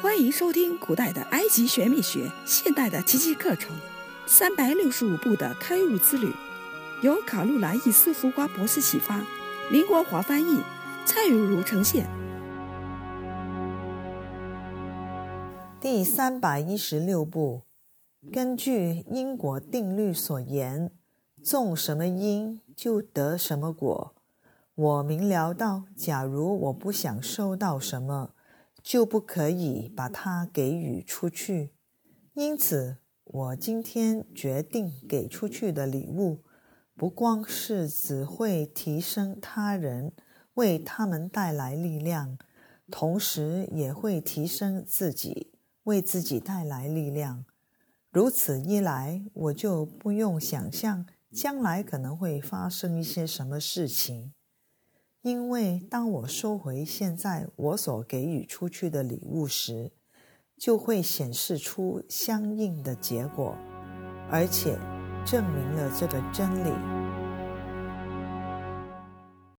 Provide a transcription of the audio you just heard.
欢迎收听古代的埃及玄秘学，现代的奇迹课程，365步的开悟之旅，由卡路兰·伊斯福瓜博士启发，林国华翻译，蔡如如呈现。 第316步，根据因果定律所言，种什么因就得什么果。我明了到，假如我不想收到什么，就不可以把它给予出去。因此，我今天决定给出去的礼物，不光是只会提升他人，为他们带来力量，同时也会提升自己，为自己带来力量。如此一来，我就不用想象将来可能会发生一些什么事情。因为当我收回现在我所给予出去的礼物时，就会显示出相应的结果，而且证明了这个真理。